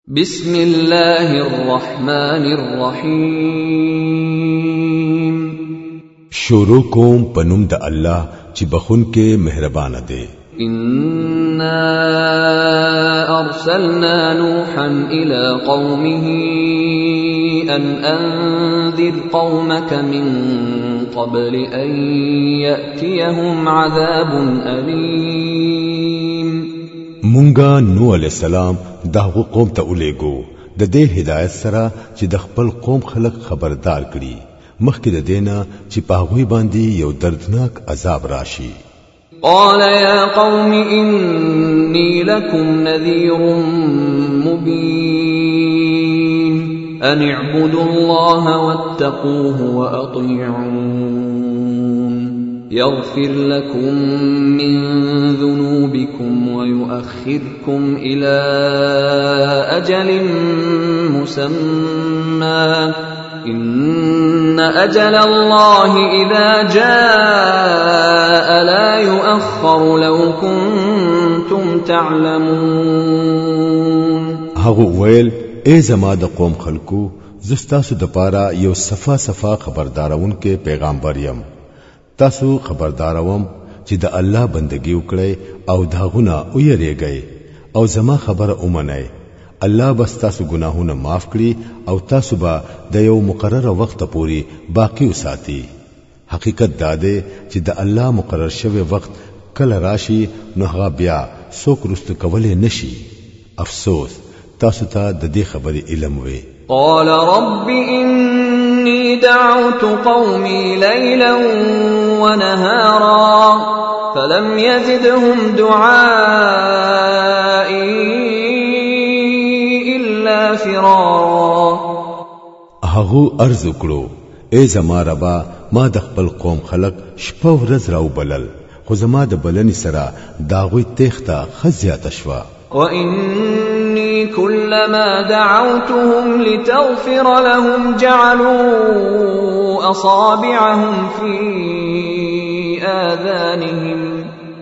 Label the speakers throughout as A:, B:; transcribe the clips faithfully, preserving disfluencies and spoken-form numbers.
A: بسم الله الرحمن الرحیم
B: شروع کوم پنوم د الله چې بخون کې مهربان دی.
A: إنا أرسلنا نوحا إلى قومه أن أنذر قومك من قبل أن يأتيهم عذاب أليم.
B: مونږه نوح علیہ السلام دغه قوم ته ولېګو د دې هدایت سره چې د خپل قوم خلق خبردار کړي مخکې د دینه چې پاغوي باندې یو دردناک عذاب راشي.
A: قال يا قوم إني لكم نذير مبين أن اعبدوا الله واتقوه وأطيعون يغفر لكم من ذنوبكم ويؤخركم إلى أجل مسمى إن أجل الله إذا جاء لا يؤخر لو كنتم تعلمون.
B: هغه ویل ای زما د قوم خلکو زستاسو د پاره یو صفا صفا خبردارون کې پیغمبر یم. تاسو خبرداروم چې د الله بندگی وکړئ او داغونه ویریږئ او زما خبره اومنئ. الله بس تاسو گناهونه معاف کړي او تاسو به د یو مقرره وخت پورې باقی وساتي. حقیقت دا دی چې د الله مقرر شوی وخت کله راشي نو هغه بیا څوک رست کولای نشي. افسوس تاسو ته د دې خبرې علم وي.
A: قال رب إني دعوت قومي ليلا ونهارا فلم يزدهم دعائي إلا فرارا.
B: هغه عرض وکړو ای زما ربا ما د خپل قوم خلق شپه ورځ راو بلل خو زما د بلنې سره داغوی تخته خزیات شوا.
A: وإني كلما دعوتهم لتغفر لهم جعلوا أصابعهم في آذانهم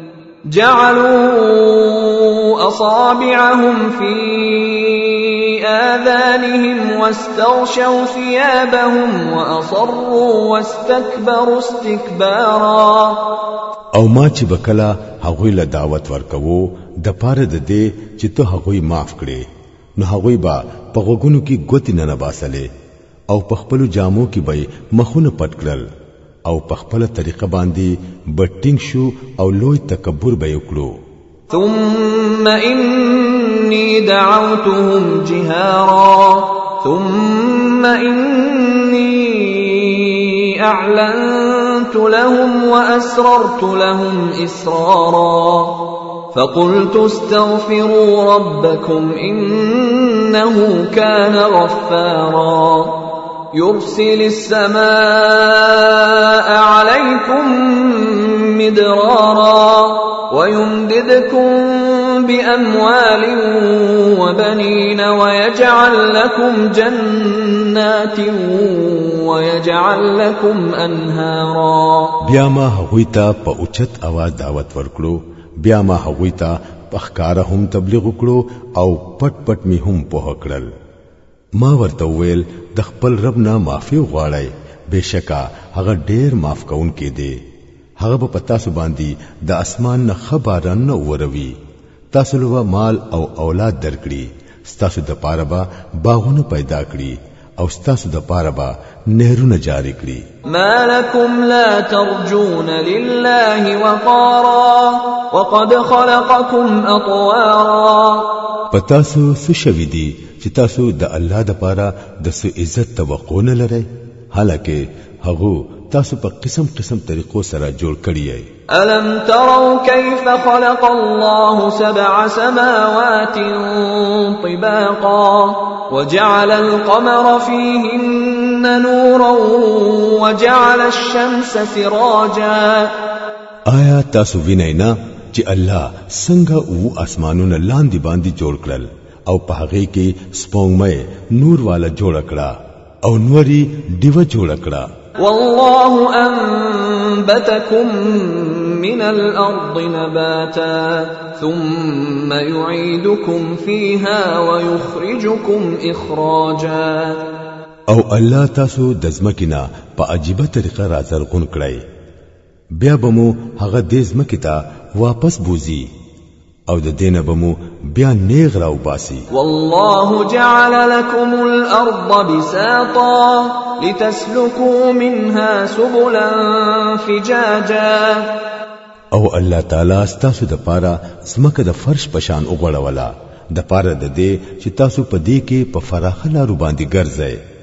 A: جعلوا أصابعهم في آذانهم واستغشوا ثيابهم وأصروا واستكبروا استكبارا.
B: او ما چې بکلا هغوی له دعوت ورکوو د پاره د دې چې ته هغوی معاف کړي نو هغوی با په غوګونو کې ګوتی نه نباسلې او په خپل جامو کې به مخونه پټ کړل او په خپل طریقه باندې بټینګ شو او لوی تکبر به وکړو.
A: ثم إني دعوتهم جهارا ثم إني أعلنت لهم وأسررت لهم إسرارا فقلت استغفروا ربكم إنه كان غفارا يرسل السماء عليكم مدرارا ويمددكم بأموال وبنين ويجعل لكم جنات ويجعل لكم أنهارا.
B: بیا ما هغوی ته په اوچت आवाज دعوت ورکړو بیا ما هغوی ته په ښکارا هم تبلیغ وکړو او پټ پټ می هم په کړل. ما ورته ویل د خپل رب نه معافي وغواړئ بهشکه هغه ډېر معاف کون کې دی. هغه په تاسو باندې د اسمان نه خبران نه وروي. تاسو له مال او اولاد درکړي ستاسو د پاره با باغونه پیدا کړي او ستاسو د پاره با نهرونه جاری کړي.
A: ما لكم لا ترجون لله وقارا وقد خلقكم اطوارا.
B: پتاسو څه شوي دي چې تاسو د الله د پاره د څه عزت توقع نه لرئ حالکه هغه تاسو په قسم قسم طریقو سره جوړ کړی یې.
A: ألم تروا كيف خلق الله سبع سماوات طباقا وجعل القمر فيهن نورا وجعل الشمس سراجا.
B: آیا تاسو وینئ نه چې الله څنګه او اسمانونه لاندې باندې جوړ کړل او په هغه کې سپوږمۍ نور والا جوړ کړه او نوري دیوه جوړ کړه.
A: والله أنبتكم من الأرض نباتا ثم يعيدكم فيها ويخرجكم إخراجا
B: او الله تاسو د ځمکینا په عجیبه طریقه راځلقون کړی بیا بمو هغه د ځمکې ته واپس بوزي او د دینه بمو بیا نیغ راو باسي.
A: والله جعل لكم الأرض بساطا لتسلكوا منها سبلا فجاجا
B: او الله تعالی ستاسو د پاره ځمکه د فرش پشان وګړولا د پاره د دې چې تاسو په دې کې په فراخ لارو باندې ګرځئ.